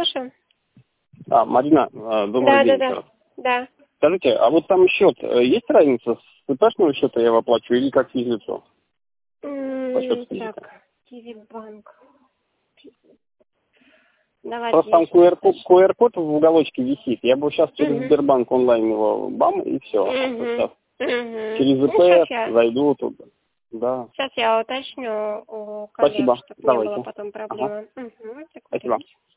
слушаю. Марина, добрый день еще раз. Да. Скажите, а вот там счет, есть разница с ИПшного счета я его оплачиваю или как физлицо? Так, Киви-банк. Просто там QR-код в уголочке висит. Я бы сейчас через Сбербанк онлайн его бам и все. Через ИП зайду туда. Да. Сейчас я уточню у коллег, Спасибо. чтобы Давайте. не было потом проблемы. Спасибо.